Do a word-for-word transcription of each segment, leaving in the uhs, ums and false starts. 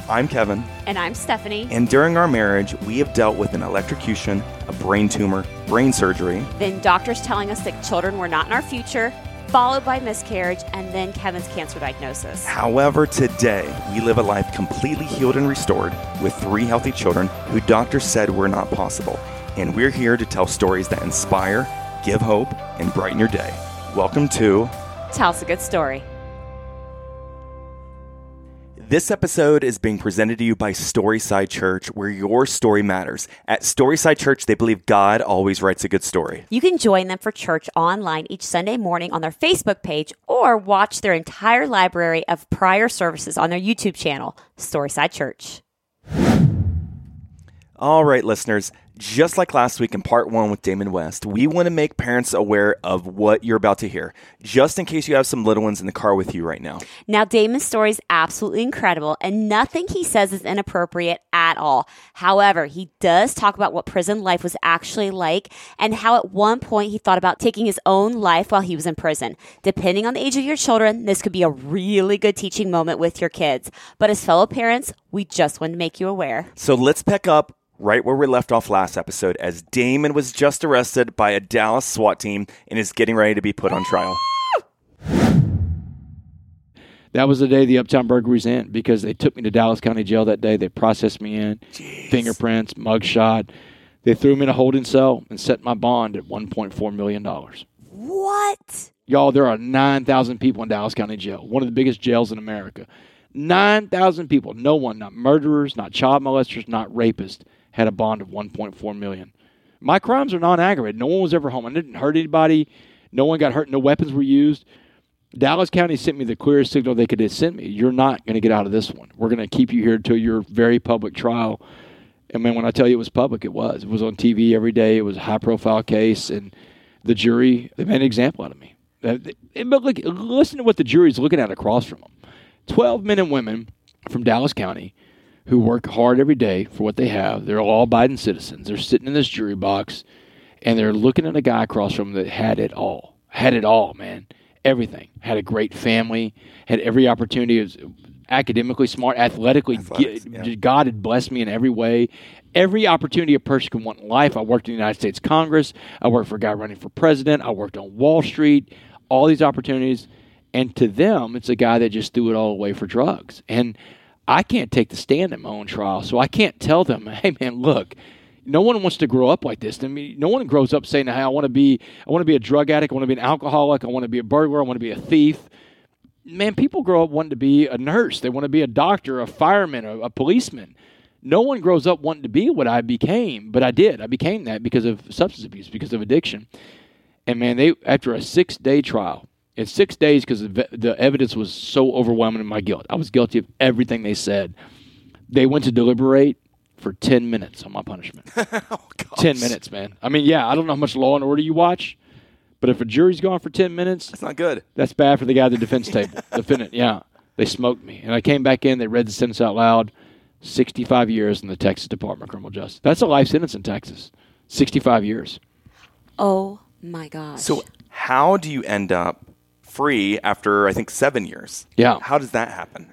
I'm Kevin. And I'm Stephanie. And during our marriage, we have dealt with an electrocution, a brain tumor, brain surgery. Then doctors telling us that children were not in our future, followed by miscarriage, and then Kevin's cancer diagnosis. However, today, we live a life completely healed and restored with three healthy children who doctors said were not possible. And we're here to tell stories that inspire, give hope, and brighten your day. Welcome to Tell Us a Good Story. This episode is being presented to you by Storyside Church, where your story matters. At Storyside Church, they believe God always writes a good story. You can join them for church online each Sunday morning on their Facebook page or watch their entire library of prior services on their YouTube channel, Storyside Church. All right, listeners, just like last week in part one with Damon West, we want to make parents aware of what you're about to hear, just in case you have some little ones in the car with you right now. Now, Damon's story is absolutely incredible, and nothing he says is inappropriate at all. However, he does talk about what prison life was actually like and how at one point he thought about taking his own life while he was in prison. Depending on the age of your children, this could be a really good teaching moment with your kids. But as fellow parents, we just want to make you aware. So let's pick up right where we left off last episode, as Damon was just arrested by a Dallas SWAT team and is getting ready to be put on trial. That was the day the Uptown burglaries end, because they took me to Dallas County Jail that day. They processed me in, Jeez. fingerprints, mugshot. They threw me in a holding cell and set my bond at one point four million dollars. What? Y'all, there are nine thousand people in Dallas County Jail, one of the biggest jails in America. nine thousand people. No one, not murderers, not child molesters, not rapists, had a bond of one point four million dollars. My crimes are non-aggravated. No one was ever home. I didn't hurt anybody. No one got hurt. No weapons were used. Dallas County sent me the clearest signal they could send me. You're not going to get out of this one. We're going to keep you here until your very public trial. And man, when I tell you it was public, it was. It was on T V every day. It was a high-profile case. And the jury, they made an example out of me. But look, listen to what the jury's looking at across from them. twelve men and women from Dallas County who work hard every day for what they have. They're all Biden citizens. They're sitting in this jury box, and they're looking at a guy across from them that had it all. Had it all, man. Everything. Had a great family. Had every opportunity. Was academically smart, athletically. Athletics, yeah. God had blessed me in every way. Every opportunity a person can want in life. I worked in the United States Congress. I worked for a guy running for president. I worked on Wall Street. All these opportunities. And to them, it's a guy that just threw it all away for drugs. And I can't take the stand at my own trial, so I can't tell them, hey, man, look, no one wants to grow up like this. I mean, no one grows up saying, hey, I want to be I want to be a drug addict. I want to be an alcoholic. I want to be a burglar. I want to be a thief. Man, people grow up wanting to be a nurse. They want to be a doctor, a fireman, a, a policeman. No one grows up wanting to be what I became, but I did. I became that because of substance abuse, because of addiction. And, man, they after a six-day trial, it's six days because the evidence was so overwhelming in my guilt. I was guilty of everything they said. They went to deliberate for ten minutes on my punishment. Oh, gosh. ten minutes, man. I mean, yeah, I don't know how much Law and Order you watch, but if a jury's gone for ten minutes, that's not good. That's bad for the guy at the defense table. Defendant, yeah. They smoked me. And I came back in, they read the sentence out loud, sixty-five years in the Texas Department of Criminal Justice. That's a life sentence in Texas, sixty-five years. Oh, my gosh. So how do you end up free after, I think, seven years? Yeah. How does that happen?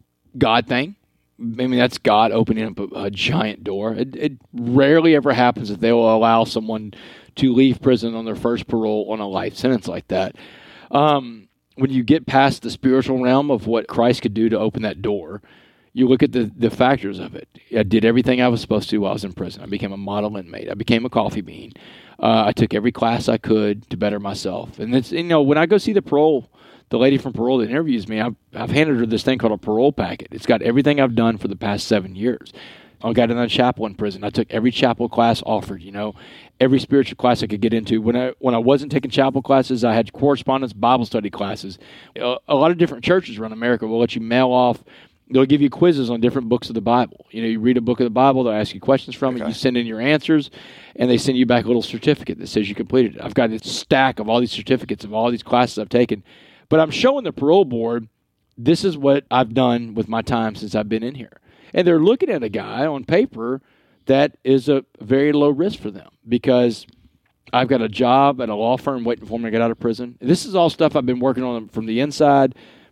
God thing. I mean, that's God opening up a, a giant door. It, it rarely ever happens that they will allow someone to leave prison on their first parole on a life sentence like that. Um, when you get past the spiritual realm of what Christ could do to open that door, you look at the, the factors of it. I did everything I was supposed to while I was in prison. I became a model inmate. I became a coffee bean. Uh, I took every class I could to better myself. And it's, you know, when I go see the parole, the lady from parole that interviews me, I've, I've handed her this thing called a parole packet. It's got everything I've done for the past seven years. I got in a chapel in prison. I took every chapel class offered, you know, every spiritual class I could get into. When I when I wasn't taking chapel classes, I had correspondence Bible study classes. A, a lot of different churches around America will let you mail off. They'll give you quizzes on different books of the Bible. You know, you read a book of the Bible, they'll ask you questions from okay. it. You send in your answers, and they send you back a little certificate that says you completed it. I've got this stack of all these certificates of all these classes I've taken. But I'm showing the parole board, this is what I've done with my time since I've been in here. And they're looking at a guy on paper that is a very low risk for them because I've got a job at a law firm waiting for me to get out of prison. This is all stuff I've been working on from the inside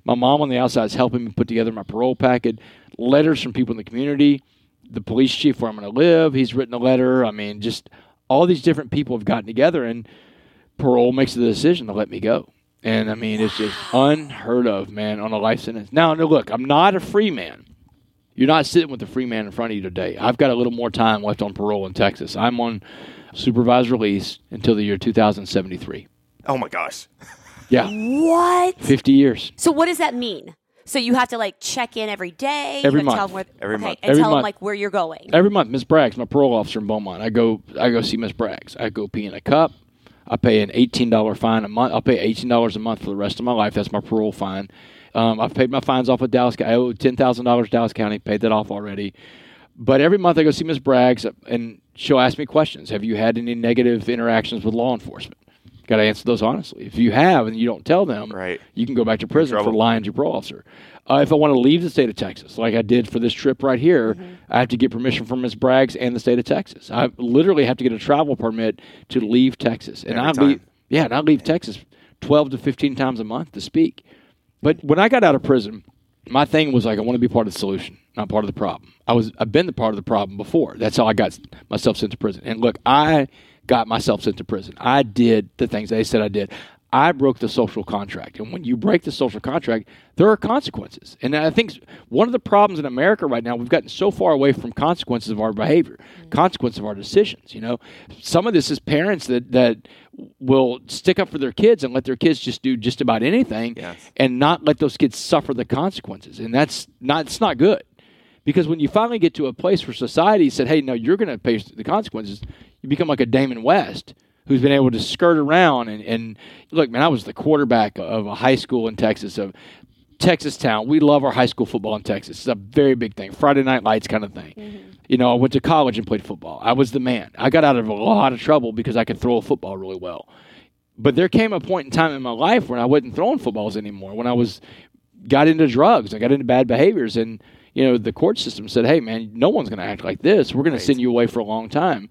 My mom on the outside is helping me put together my parole packet, letters from people in the community, the police chief where I'm going to live, he's written a letter. I mean, just all these different people have gotten together, and parole makes the decision to let me go. And, I mean, it's just unheard of, man, on a life sentence. Now, no, look, I'm not a free man. You're not sitting with a free man in front of you today. I've got a little more time left on parole in Texas. I'm on supervised release until the year two thousand seventy-three. Oh, my gosh. Yeah. What? fifty years. So what does that mean? So you have to, like, check in every day? Every you month. Tell them where, Every okay, month. And Every tell month. them, like, where you're going. Every month, Miss Braggs, my parole officer in Beaumont, I go I go see Miss Braggs. I go pee in a cup. I pay an eighteen dollars fine a month. I'll pay eighteen dollars a month for the rest of my life. That's my parole fine. Um, I've paid my fines off with Dallas County. I owe ten thousand dollars Dallas County. Paid that off already. But every month I go see Miss Braggs, and she'll ask me questions. Have you had any negative interactions with law enforcement? Got to answer those honestly. If you have and you don't tell them, right, you can go back to prison Trouble. for lying to your parole officer. Uh, if I want to leave the state of Texas, like I did for this trip right here, mm-hmm. I have to get permission from Miz Braggs and the state of Texas. I literally have to get a travel permit to leave Texas. And Every I time. leave, yeah, and I leave Texas twelve to fifteen times a month to speak. But when I got out of prison, my thing was like, I want to be part of the solution, not part of the problem. I was, I've been the part of the problem before. That's how I got myself sent to prison. And look, I got myself sent to prison. I did the things they said I did. I broke the social contract. And when you break the social contract, there are consequences. And I think one of the problems in America right now, we've gotten so far away from consequences of our behavior, mm-hmm. consequences of our decisions. You know, some of this is parents that, that will stick up for their kids and let their kids just do just about anything yes. and not let those kids suffer the consequences. And that's not, it's not good. Because when you finally get to a place where society said, hey, no, you're going to pay the consequences, you become like a Damon West who's been able to skirt around. And, and look, man, I was the quarterback of a high school in Texas, of Texas Town. We love our high school football in Texas. It's a very big thing, Friday Night Lights kind of thing. Mm-hmm. You know, I went to college and played football. I was the man. I got out of a lot of trouble because I could throw a football really well. But there came a point in time in my life when I wasn't throwing footballs anymore, when I was got into drugs, I got into bad behaviors, and you know, the court system said, hey, man, no one's going to act like this. We're going right. to send you away for a long time.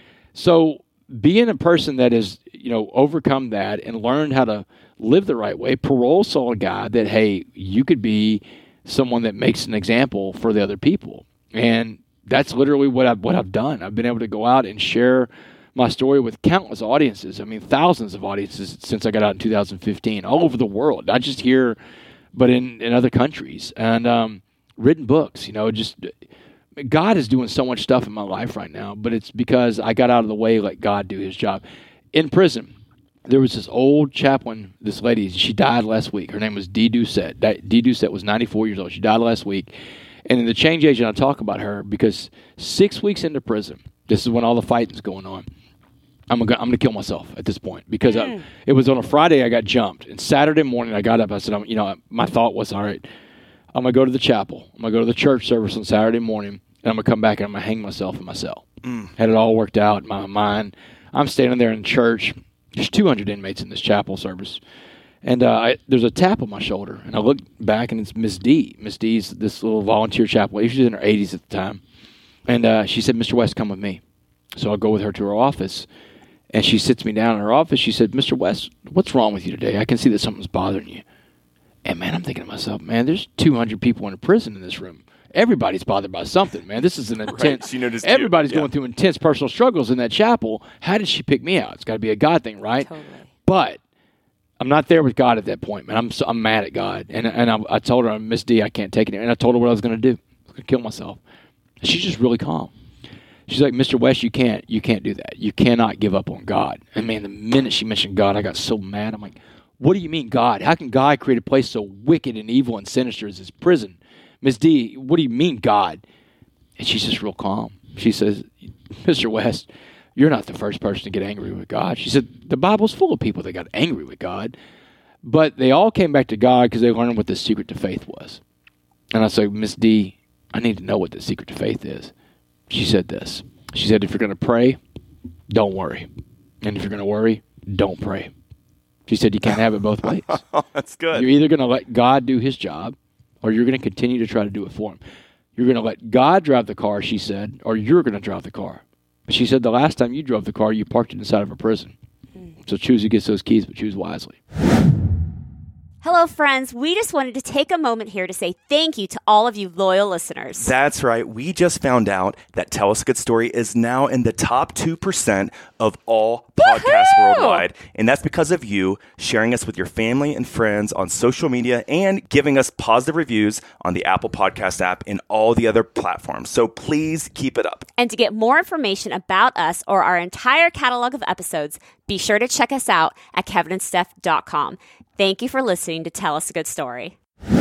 So being a person that has, you know, overcome that and learned how to live the right way, parole saw a guy that, hey, you could be someone that makes an example for the other people. And that's literally what I've, what I've done. I've been able to go out and share my story with countless audiences. I mean, thousands of audiences since I got out in two thousand fifteen, all over the world, not just here, but in, in other countries. And, um, written books, you know, just God is doing so much stuff in my life right now, but it's because I got out of the way, let God do his job. In prison, there was this old chaplain, this lady, she died last week. Her name was Dee Doucette. Dee Doucette was ninety-four years old. She died last week. And in the change agent, I talk about her because six weeks into prison, this is when all the fighting's going on. I'm gonna, I'm gonna kill myself at this point because mm. I, it was on a Friday I got jumped. And Saturday morning I got up, I said, I'm, you know, my thought was, all right, I'm going to go to the chapel. I'm going to go to the church service on Saturday morning, and I'm going to come back and I'm going to hang myself in my cell. Mm. Had it all worked out in my mind. I'm standing there in church. There's two hundred inmates in this chapel service. And uh, I, there's a tap on my shoulder. And I look back, and it's Miss D. Miss D's this little volunteer chapel. She was in her eighties at the time. And uh, she said, Mister West, come with me. So I'll go with her to her office. And she sits me down in her office. She said, Mister West, what's wrong with you today? I can see that something's bothering you. And, man, I'm thinking to myself, man, there's two hundred people in a prison in this room. Everybody's bothered by something, man. This is an intense. Right. Everybody's yeah. going through intense personal struggles in that chapel. How did she pick me out? It's got to be a God thing, right? Totally. But I'm not there with God at that point, man. I'm so, I'm mad at God. And and I, I told her, Miss D, I can't take it. And I told her what I was going to do. I was going to kill myself. And she's just really calm. She's like, Mister West, you can't, you can't do that. You cannot give up on God. And, man, the minute she mentioned God, I got so mad. I'm like, what do you mean, God? How can God create a place so wicked and evil and sinister as this prison? Miss D, what do you mean, God? And she's just real calm. She says, Mister West, you're not the first person to get angry with God. She said, the Bible's full of people that got angry with God. But they all came back to God because they learned what the secret to faith was. And I said, Miss D, I need to know what the secret to faith is. She said this. She said, if you're going to pray, don't worry. And if you're going to worry, don't pray. She said you can't have it both ways. That's good. You're either going to let God do his job, or you're going to continue to try to do it for him. You're going to let God drive the car, she said, or you're going to drive the car. But she said the last time you drove the car, you parked it inside of a prison. Mm. So choose who gets those keys, but choose wisely. Hello, friends. We just wanted to take a moment here to say thank you to all of you loyal listeners. That's right. We just found out that Tell Us a Good Story is now in the top two percent of all podcasts Woohoo! worldwide. And that's because of you sharing us with your family and friends on social media and giving us positive reviews on the Apple Podcast app and all the other platforms. So please keep it up. And to get more information about us or our entire catalog of episodes, be sure to check us out at kevin and steph dot com. Thank you for listening to Tell Us a Good Story.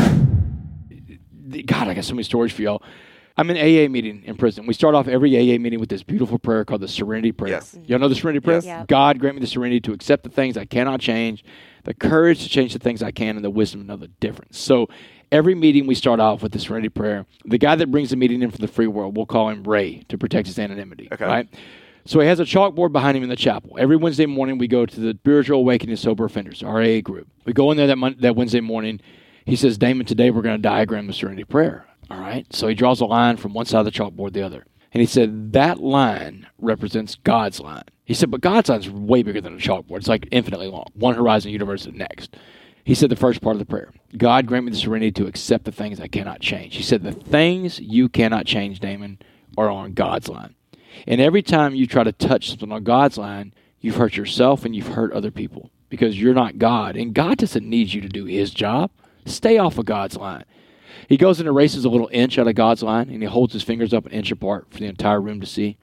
God, I got so many stories for y'all. I'm in A A meeting in prison. We start off every A A meeting with this beautiful prayer called the Serenity Prayer. Yes. Y'all know the Serenity Prayer? Yes. Yep. God, grant me the serenity to accept the things I cannot change, the courage to change the things I can, and the wisdom to know the difference. So every meeting we start off with the Serenity Prayer. The guy that brings the meeting in from the free world, we'll call him Ray to protect his anonymity. Okay. Right? So he has a chalkboard behind him in the chapel. Every Wednesday morning, we go to the Spiritual Awakening of Sober Offenders, our A A group. We go in there that, mon- that Wednesday morning. He says, Damon, today we're going to diagram the Serenity Prayer. All right? So he draws a line from one side of the chalkboard to the other. And he said, that line represents God's line. He said, but God's line is way bigger than a chalkboard. It's like infinitely long. One horizon universe to the next. He said the first part of the prayer, God, grant me the serenity to accept the things I cannot change. He said, the things you cannot change, Damon, are on God's line. And every time you try to touch something on God's line, you've hurt yourself and you've hurt other people because you're not God. And God doesn't need you to do his job. Stay off of God's line. He goes and erases a little inch out of God's line, and he holds his fingers up an inch apart for the entire room to see.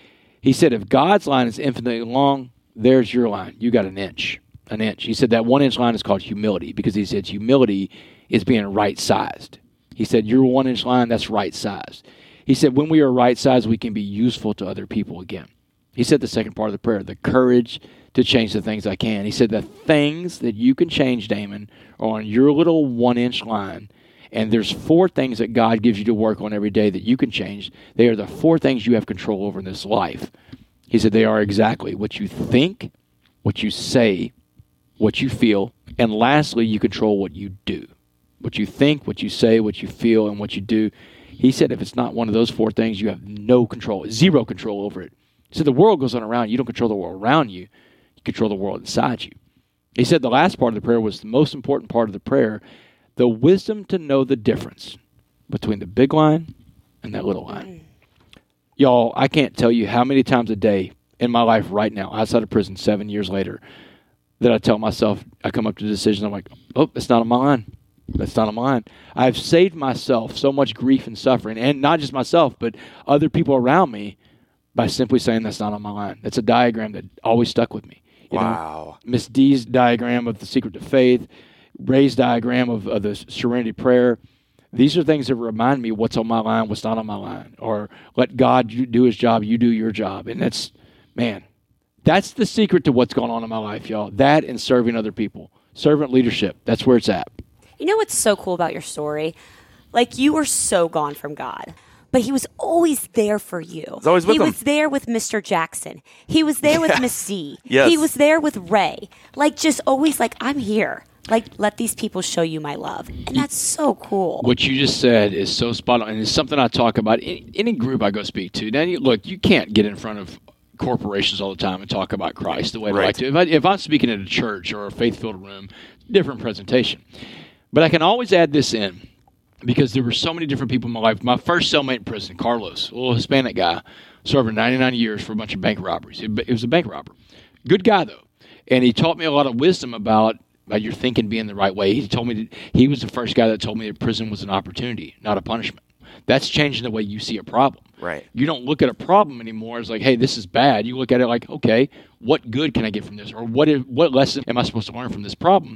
He said, if God's line is infinitely long, there's your line. You got an inch, an inch. He said that one-inch line is called humility because he said humility is being right-sized. He said, your one-inch line, that's right-sized. He said, when we are right-sized, we can be useful to other people again. He said the second part of the prayer, the courage to change the things I can. He said, the things that you can change, Damon, are on your little one-inch line. And there's four things that God gives you to work on every day that you can change. They are the four things you have control over in this life. He said they are exactly what you think, what you say, what you feel, and lastly, you control what you do. What you think, what you say, what you feel, and what you do. He said if it's not one of those four things, you have no control, zero control over it. He said the world goes on around you. You don't control the world around you. You control the world inside you. He said the last part of the prayer was the most important part of the prayer, the wisdom to know the difference between the big line and that little line. Mm. Y'all, I can't tell you how many times a day in my life right now, outside of prison, seven years later, that I tell myself, I come up to the decision, I'm like, oh, it's not on my line. That's not on my line. I've saved myself so much grief and suffering, and not just myself, but other people around me by simply saying that's not on my line. That's a diagram that always stuck with me. You Wow. Miss D's diagram of the secret to faith, Ray's diagram of, of the Serenity Prayer. These are things that remind me what's on my line, what's not on my line. Or let God do his job, you do your job. And that's, man, that's the secret to what's going on in my life, y'all. That and serving other people. Servant leadership, that's where it's at. You know what's so cool about your story? Like, you were so gone from God, but he was always there for you. He's always with He them. was there with Mister Jackson. He was there with Miss D. Yes. He was there with Ray. Like, just always like, I'm here. Like, let these people show you my love. And that's so cool. What you just said is so spot on, and it's something I talk about in any group I go speak to. Now, you, look, you can't get in front of corporations all the time and talk about Christ the way I Right. like to. If, I, if I'm speaking at a church or a faith-filled room, different presentation. But I can always add this in because there were so many different people in my life. My first cellmate in prison, Carlos, a little Hispanic guy, serving ninety-nine years for a bunch of bank robberies. It, it was a bank robber. Good guy, though. And he taught me a lot of wisdom about, about your thinking being the right way. He told me that he was the first guy that told me that prison was an opportunity, not a punishment. That's changing the way you see a problem. Right. You don't look at a problem anymore as like, hey, this is bad. You look at it like, okay, what good can I get from this? Or what, if, what lesson am I supposed to learn from this problem?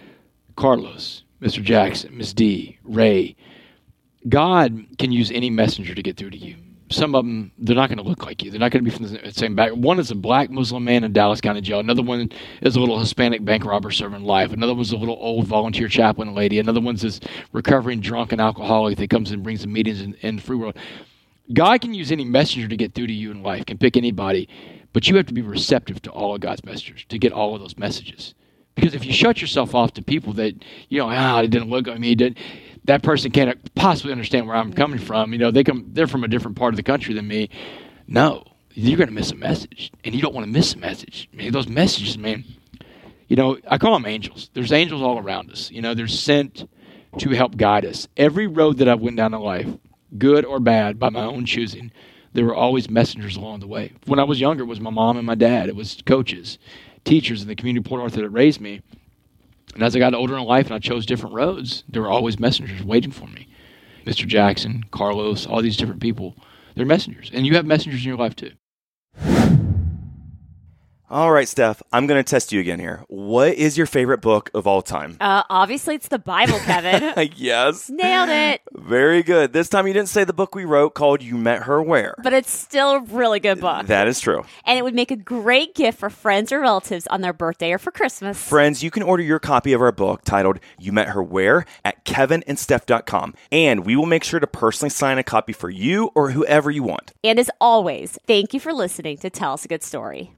Carlos, Mister Jackson, Miss D, Ray, God can use any messenger to get through to you. Some of them, they're not going to look like you. They're not going to be from the same back. One is a black Muslim man in Dallas County Jail. Another one is a little Hispanic bank robber serving life. Another one's a little old volunteer chaplain lady. Another one's this recovering drunk and alcoholic that comes and brings the meetings in, in the free world. God can use any messenger to get through to you in life, can pick anybody, but you have to be receptive to all of God's messengers to get all of those messages. Because if you shut yourself off to people that, you know, ah, it didn't look like me, did, that person can't possibly understand where I'm coming from. You know, they come, they're from a different part of the country than me. No, you're going to miss a message, and you don't want to miss a message. I mean, those messages, man. You know, I call them angels. There's angels all around us. You know, they're sent to help guide us. Every road that I've went down in life, good or bad, by my own choosing, there were always messengers along the way. When I was younger, it was my mom and my dad. It was coaches, teachers in the community of Port Arthur that raised me. And as I got older in life and I chose different roads, there were always messengers waiting for me. Mister Jackson, Carlos, all these different people, they're messengers. And you have messengers in your life too. All right, Steph, I'm going to test you again here. What is your favorite book of all time? Uh, obviously, it's the Bible, Kevin. Yes. Nailed it. Very good. This time you didn't say the book we wrote called You Met Her Where. But it's still a really good book. That is true. And it would make a great gift for friends or relatives on their birthday or for Christmas. Friends, you can order your copy of our book titled You Met Her Where at kevin and steph dot com. And we will make sure to personally sign a copy for you or whoever you want. And as always, thank you for listening to Tell Us a Good Story.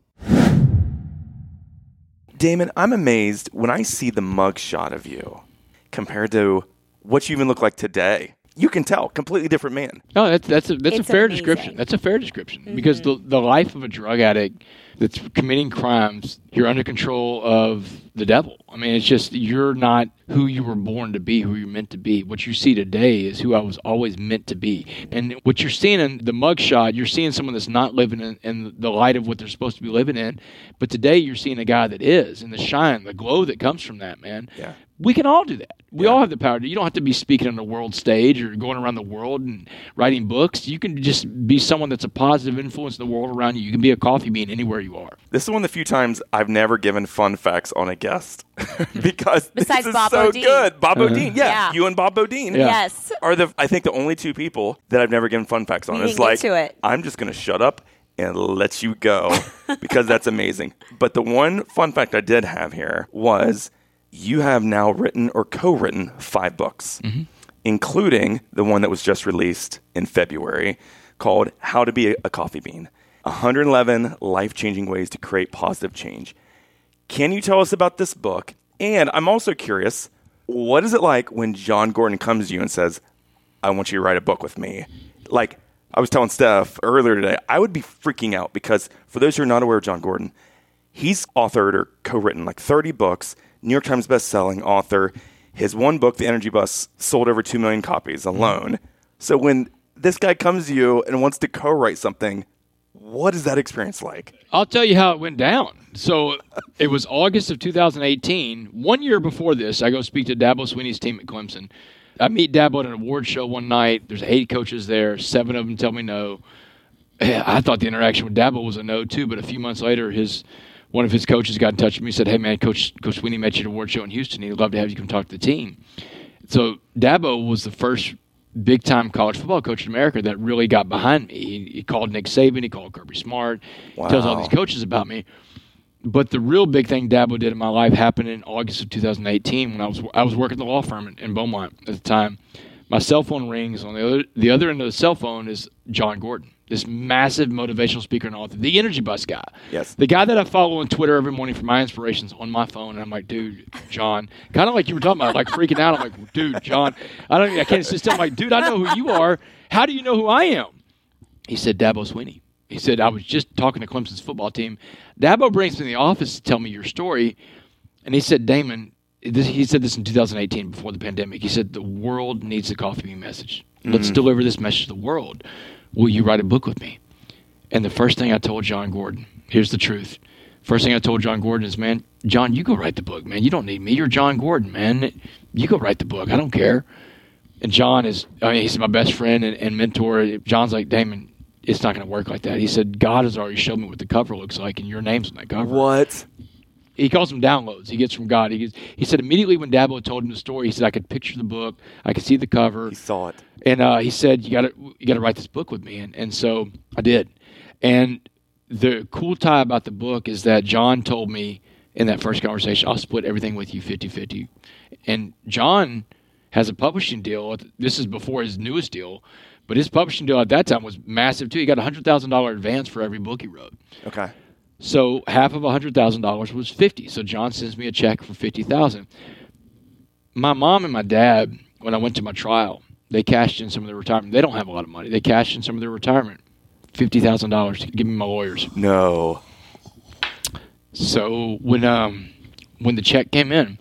Damon, I'm amazed when I see the mugshot of you compared to what you even look like today. You can tell, completely different man. No, that's that's a that's It's a fair amazing. description. That's a fair description mm-hmm. because the the life of a drug addict that's committing crimes, you're under control of the devil. I mean, it's just you're not who you were born to be, who you're meant to be. What you see today is who I was always meant to be. And what you're seeing in the mugshot, you're seeing someone that's not living in, in the light of what they're supposed to be living in. But today you're seeing a guy that is, and the shine, the glow that comes from that, man. Yeah. We can all do that. We yeah. all have the power to. You don't have to be speaking on the world stage or going around the world and writing books. You can just be someone that's a positive influence in the world around you. You can be a coffee bean anywhere you are. This is one of the few times I've never given fun facts on a guest because Besides this is Bob so O'Dean. good. Bob Uh-huh. O'Dean, yeah, Yeah. you and Bob O'Dean, Yeah. Yes. are the I think the only two people that I've never given fun facts on. We It's didn't get like to it. I'm just going to shut up and let you go because that's amazing. But the one fun fact I did have here was you have now written or co-written five books, mm-hmm. including the one that was just released in February called How to Be a Coffee Bean, one hundred eleven Life-Changing Ways to Create Positive Change. Can you tell us about this book? And I'm also curious, what is it like when John Gordon comes to you and says, I want you to write a book with me? Like I was telling Steph earlier today, I would be freaking out because for those who are not aware of John Gordon, he's authored or co-written like thirty books, New York Times best-selling author. His one book, The Energy Bus, sold over two million copies alone. So when this guy comes to you and wants to co-write something, what is that experience like? I'll tell you how it went down. So it was August of two thousand eighteen. One year before this, I go speak to Dabo Swinney's team at Clemson. I meet Dabo at an award show one night. There's eight coaches there. Seven of them tell me no. I thought the interaction with Dabo was a no, too, but a few months later, his one of his coaches got in touch with me and said, hey, man, Coach Coach Swinney met you at an award show in Houston. He'd love to have you come talk to the team. So Dabo was the first big-time college football coach in America that really got behind me. He, he called Nick Saban. He called Kirby Smart. Wow. He tells all these coaches about me. But the real big thing Dabo did in my life happened in August of two thousand eighteen when I was I was working at the law firm in, in Beaumont at the time. My cell phone rings. On the other the other end of the cell phone is John Gordon, this massive motivational speaker and author, the Energy Bus guy. Yes. The guy that I follow on Twitter every morning for my inspirations on my phone. And I'm like, dude, John, kind of like you were talking about, like freaking out. I'm like, dude, John, I don't, I can't sit still. I'm like, dude, I know who you are. How do you know who I am? He said, Dabo Swinney. He said, I was just talking to Clemson's football team. Dabo brings me in the office to tell me your story. And he said, Damon, this, he said this in two thousand eighteen before the pandemic. He said, the world needs the coffee bean message. Let's Mm-hmm. deliver this message to the world. Will you write a book with me? And the first thing I told John Gordon, here's the truth. First thing I told John Gordon is, man, John, you go write the book, man. You don't need me. You're John Gordon, man. You go write the book. I don't care. And John is, I mean, he's my best friend and, and mentor. John's like, Damon, it's not going to work like that. He said, God has already showed me what the cover looks like, and your name's on that cover. What? He calls them downloads. He gets from God. He, gets, he said immediately when Dabo told him the story, he said, I could picture the book. I could see the cover. He saw it. And uh, he said, you got to you got to write this book with me. And, and so I did. And the cool tie about the book is that John told me in that first conversation, I'll split everything with you fifty-fifty. And John has a publishing deal. This is before his newest deal. But his publishing deal at that time was massive, too. He got a one hundred thousand dollars advance for every book he wrote. Okay. So half of one hundred thousand dollars was fifty. So John sends me a check for fifty thousand dollars. My mom and my dad, when I went to my trial, they cashed in some of their retirement. They don't have a lot of money. They cashed in some of their retirement, fifty thousand dollars to give me my lawyers. No. So when um when the check came in,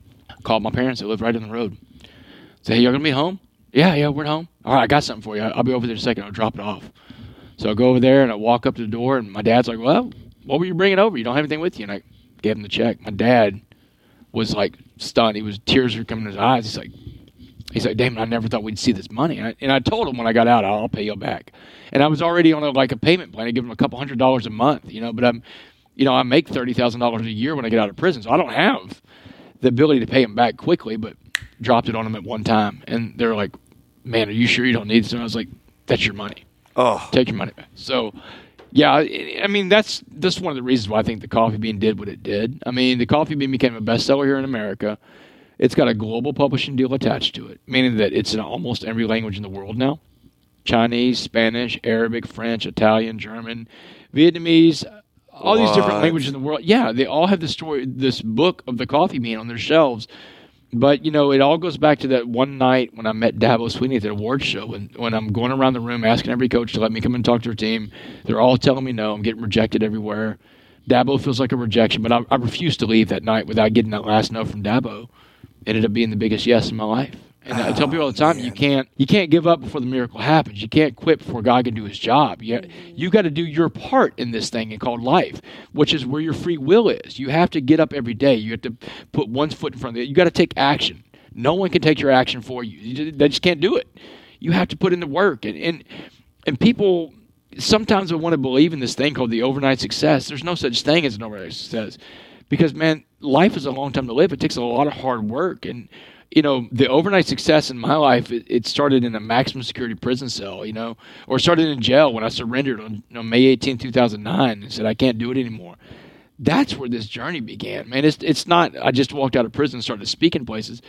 I called my parents. They lived right down the road. Said, hey, y'all going to be home? Yeah, yeah, we're at home. All right, I got something for you. I'll be over there in a second. I'll drop it off. So I go over there, and I walk up to the door, and my dad's like, well, what were you bringing over? You don't have anything with you. And I gave him the check. My dad was, like, stunned. He was, tears were coming in his eyes. He's like, he's like, Damon, I never thought we'd see this money. And I, and I told him when I got out, I'll pay you back. And I was already on, a, like, a payment plan. I give him a couple hundred dollars a month, you know. But, I'm, you know, I make thirty thousand dollars a year when I get out of prison, so I don't have the ability to pay him back quickly, but dropped it on him at one time. And they're like, man, are you sure you don't need this? And I was like, that's your money. Oh. Take your money back. So, yeah, I mean, that's that's one of the reasons why I think the Coffee Bean did what it did. I mean, the Coffee Bean became a bestseller here in America. It's got a global publishing deal attached to it, meaning that it's in almost every language in the world now. Chinese, Spanish, Arabic, French, Italian, German, Vietnamese, all what? these different languages in the world. Yeah, they all have this story, this book of the Coffee Bean on their shelves. But, you know, it all goes back to that one night when I met Dabo Swinney at the awards show. When, when I'm going around the room asking every coach to let me come and talk to their team, they're all telling me no. I'm getting rejected everywhere. Dabo feels like a rejection, but I, I refused to leave that night without getting that last no from Dabo. It ended up being the biggest yes in my life. And I tell people all the time, man. you can't you can't give up before the miracle happens. You can't quit before God can do his job. You, you got to do your part in this thing called life, which is where your free will is. You have to get up every day. You have to put one foot in front of the other. You got to take action. No one can take your action for you. you just, they just can't do it. You have to put in the work. And, and, and people sometimes want to believe in this thing called the overnight success. There's no such thing as an overnight success because, man, life is a long time to live. It takes a lot of hard work. And you know, the overnight success in my life, it, it started in a maximum security prison cell, you know, or started in jail when I surrendered on, on May eighteenth, two thousand nine and said, I can't do it anymore. That's where this journey began, man. It's it's not, I just walked out of prison and started speaking places.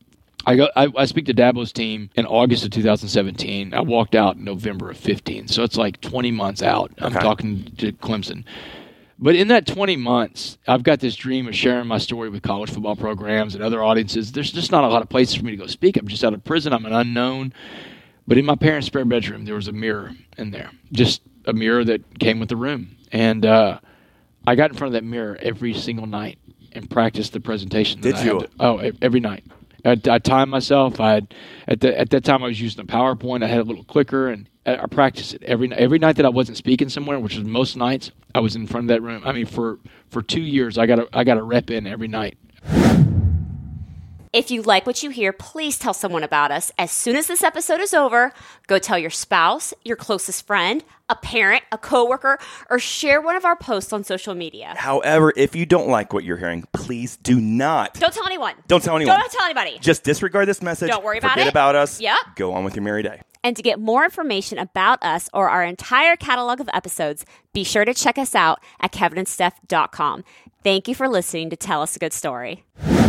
I go, I, I speak to Dabo's team in August of two thousand seventeen. I walked out in November of fifteen. So it's like twenty months out. I'm okay. talking to Clemson. But in that twenty months, I've got this dream of sharing my story with college football programs and other audiences. There's just not a lot of places for me to go speak. I'm just out of prison. I'm an unknown. But in my parents' spare bedroom, there was a mirror in there, just a mirror that came with the room. And uh, I got in front of that mirror every single night and practiced the presentation. That Did I you? Had to, oh, every night. I, I timed myself. I had, at, the, at that time, I was using a PowerPoint. I had a little clicker, and I practiced it every every night that I wasn't speaking somewhere, which was most nights. I was in front of that room. I mean, for, for two years, I got a, I got a rep in every night. If you like what you hear, please tell someone about us. As soon as this episode is over, go tell your spouse, your closest friend, a parent, a coworker, or share one of our posts on social media. However, if you don't like what you're hearing, please do not. Don't tell anyone. Don't tell anyone. Don't tell anybody. Just disregard this message. Don't worry about Forget it. about us. Yep. Go on with your merry day. And to get more information about us or our entire catalog of episodes, be sure to check us out at kevin and steph dot com. Thank you for listening to Tell Us a Good Story.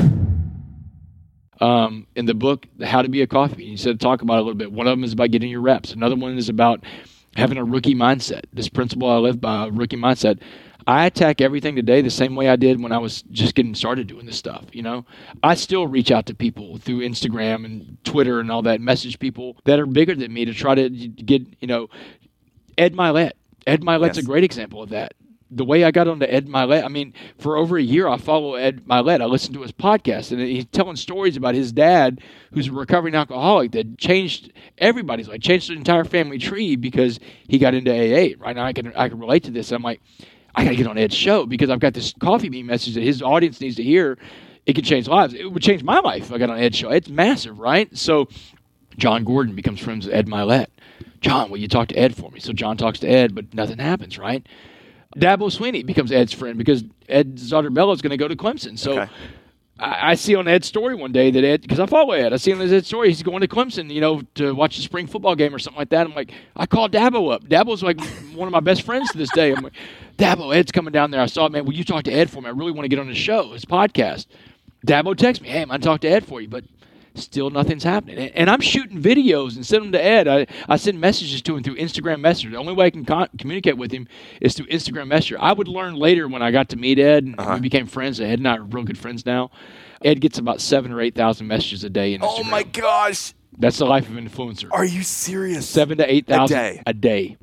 Um, in the book, How to Be a Coffee Bean, you said talk about it a little bit. One of them is about getting your reps. Another one is about having a rookie mindset. This principle I live by, a rookie mindset. I attack everything today the same way I did when I was just getting started doing this stuff, you know? I still reach out to people through Instagram and Twitter and all that, message people that are bigger than me to try to get, you know, Ed Milet. Ed Milet's Yes. a great example of that. The way I got onto Ed Milet, I mean, for over a year, I follow Ed Milet. I listened to his podcast, and he's telling stories about his dad, who's a recovering alcoholic, that changed everybody's life, changed the entire family tree because he got into A A. Right now, I can I can relate to this. I'm like, I got to get on Ed's show because I've got this coffee bean message that his audience needs to hear. It could change lives. It would change my life if I got on Ed's show. It's massive, right? So John Gordon becomes friends with Ed Milet. John, will you talk to Ed for me? So John talks to Ed, but nothing happens, right? Dabo Swinney becomes Ed's friend because Ed's daughter Bella is going to go to Clemson. So Okay. I, I see on Ed's story one day that Ed, because I follow Ed, I see on Ed's story he's going to Clemson, you know, to watch the spring football game or something like that. I'm like, I called Dabo up. Dabo's like one of my best friends to this day. I'm like, Dabo, Ed's coming down there. I saw it, man. Will you talk to Ed for me? I really want to get on his show, his podcast. Dabo texts me, hey, man, talk to Ed for you, but still nothing's happening. And, and I'm shooting videos and send them to Ed. I, I send messages to him through Instagram Messenger. The only way I can con- communicate with him is through Instagram Messenger. I would learn later when I got to meet Ed and Uh-huh. we became friends. Ed and I are real good friends now. Ed gets about seven or eight thousand messages a day in Instagram. Oh my gosh. That's the life of an influencer. Are you serious? Seven to eight thousand A day. A day.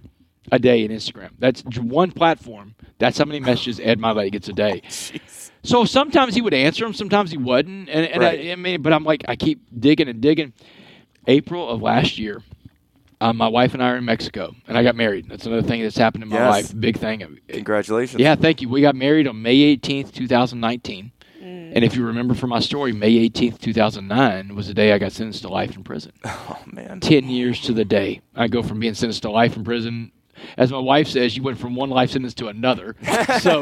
a day in Instagram. That's j- one platform. That's how many messages Ed Milet gets a day. Jeez. So sometimes he would answer them, sometimes he wouldn't. And, and Right. I, I mean, but I'm like, I keep digging and digging. April of last year, um, my wife and I are in Mexico, and I got married. That's another thing that's happened in my Yes. life. Big thing. Congratulations. Yeah, thank you. We got married on May eighteenth, twenty nineteen. And if you remember from my story, May eighteenth, two thousand nine was the day I got sentenced to life in prison. Oh, man. Ten years to the day. I go from being sentenced to life in prison. As my wife says, you went from one life sentence to another. So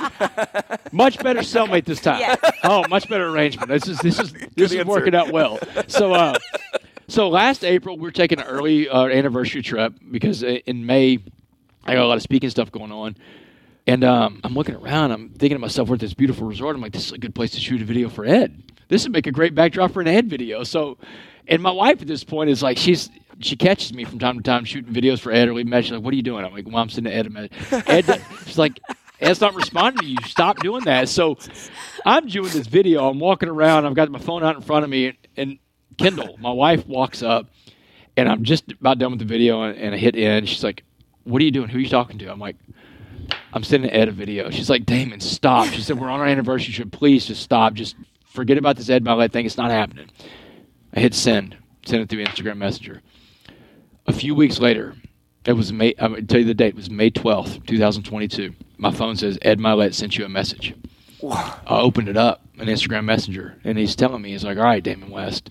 much better cellmate this time. Yes. Oh, much better arrangement. This is this is this is answer. working out well. So uh, so last April we're taking an early uh, anniversary trip because in May I got a lot of speaking stuff going on. And um, I'm looking around. I'm thinking to myself, we're at this beautiful resort. I'm like, this is a good place to shoot a video for Ed. This would make a great backdrop for an Ed video. So, and my wife at this point is like, she's she catches me from time to time shooting videos for Ed or leaving messages like, what are you doing? I'm like, well, I'm sending Ed a message. Ed, she's like, Ed's not responding to you. Stop doing that. So I'm doing this video. I'm walking around. I've got my phone out in front of me. And, and Kendall, my wife, walks up. And I'm just about done with the video. And, and I hit end. She's like, what are you doing? Who are you talking to? I'm like, I'm sending Ed a video. She's like, Damon, stop. She said, we're on our anniversary trip. Please just stop. Just forget about this Ed Milet thing. It's not happening. I hit send. Send it through Instagram Messenger. A few weeks later, it was May, I'm going to tell you the date. It was May twelfth, twenty twenty-two. My phone says, Ed Milet sent you a message. I opened it up, an Instagram Messenger, and he's telling me, he's like, all right, Damon West,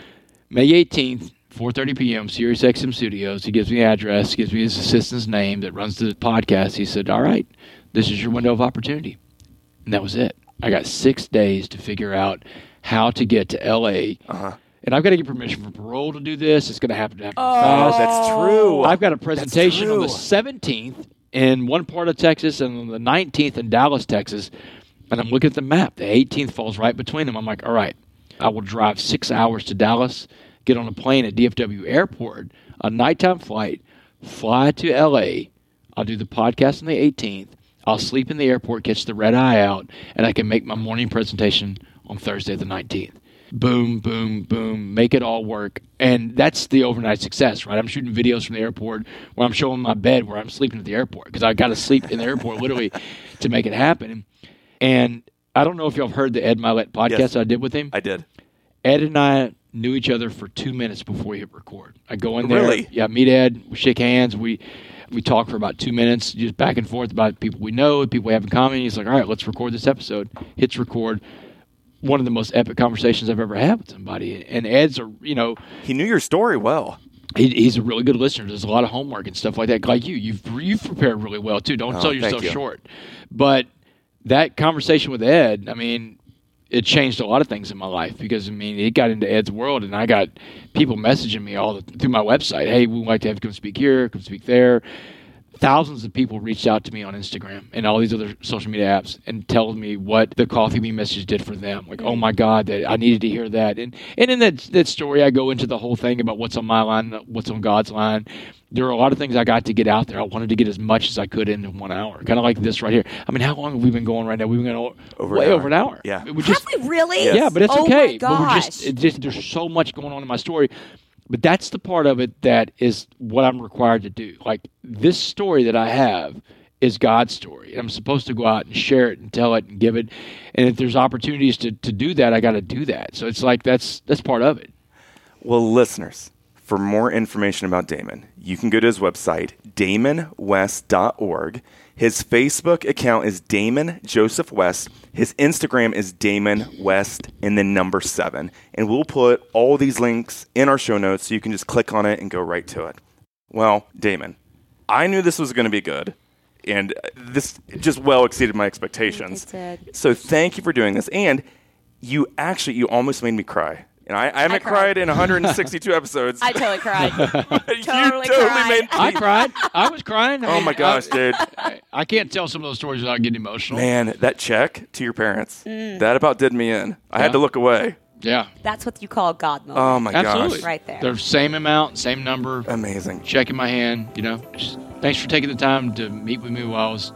May eighteenth, four thirty p.m., Sirius X M Studios. He gives me the address, gives me his assistant's name that runs the podcast. He said, all right, this is your window of opportunity. And that was it. I got six days to figure out how to get to L A. Uh-huh. And I've got to get permission from parole to do this. It's going to happen to happen Oh, fast. that's true. I've got a presentation on the true. seventeenth in one part of Texas and on the nineteenth in Dallas, Texas. And I'm looking at the map. The eighteenth falls right between them. I'm like, all right, I will drive six hours to Dallas, get on a plane at D F W Airport, a nighttime flight, fly to L A. I'll do the podcast on the eighteenth. I'll sleep in the airport, catch the red eye out, and I can make my morning presentation on Thursday the nineteenth. Boom, boom, boom, make it all work. And that's the overnight success, right? I'm shooting videos from the airport where I'm showing my bed where I'm sleeping at the airport because I got to sleep in the airport literally to make it happen. And I don't know if y'all have heard the Ed Milet podcast Yes. I did with him. I did. Ed and I knew each other for two minutes before we hit record. I go in there. Really? Yeah, meet Ed. We shake hands. We we talk for about two minutes, just back and forth about people we know, people we have in common. He's like, all right, let's record this episode. Hits record. One of the most epic conversations I've ever had with somebody. And Ed's a, you know, He knew your story well. he, he's a really good listener. There's a lot of homework and stuff like that. Like you, you've you've prepared really well too. Don't Oh, sell thank yourself you. short. But that conversation with Ed, I mean, it changed a lot of things in my life because, I mean, it got into Ed's world, and I got people messaging me all the, through my website. Hey, we'd like to have you come speak here, come speak there. Thousands of people reached out to me on Instagram and all these other social media apps and told me what the Coffee Bean message did for them. Like, oh my God, that I needed to hear that. And and in that that story, I go into the whole thing about what's on my line, what's on God's line. There are a lot of things I got to get out there. I wanted to get as much as I could in in one hour, kind of like this right here. I mean, how long have we been going right now? We've been going Over way an hour. over an hour. Yeah. We just, Have we really? Yes. yeah, but it's oh okay. My But we're gosh. just, it just there's so much going on in my story. But that's the part of it that is what I'm required to do. Like, this story that I have is God's story. And I'm supposed to go out and share it and tell it and give it. And if there's opportunities to, to do that, I got to do that. So it's like that's that's part of it. Well, listeners, for more information about Damon, you can go to his website, damon west dot org. His Facebook account is Damon Joseph West. His Instagram is Damon West and then number seven. And we'll put all these links in our show notes so you can just click on it and go right to it. Well, Damon, I knew this was going to be good. And this just well exceeded my expectations. It did. So thank you for doing this. And you actually, you almost made me cry. And I, I haven't cried. cried in one hundred sixty-two episodes. I totally cried. you totally totally cried. made I cried. I was crying. I Oh mean, my gosh, I, dude. I, I can't tell some of those stories without getting emotional. Man, that check to your parents, Mm. that about did me in. I Yeah. had to look away. Yeah, That's what you call a God moment. Oh my absolutely. gosh. Right there. They're same amount, same number. Amazing. Check in my hand, you know. Just thanks for taking the time to meet with me while I was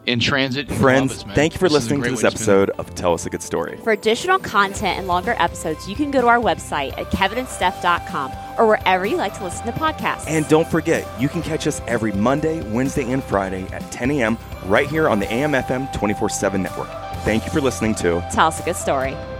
in transit in Friends, Columbus, man. thank you for This is a listening to great this way to spend it. episode of Tell Us a Good Story. For additional content and longer episodes, you can go to our website at kevin and steph dot com or wherever you like to listen to podcasts. And don't forget, you can catch us every Monday, Wednesday, and Friday at ten a.m. right here on the A M F M twenty-four seven network. Thank you for listening to Tell Us a Good Story.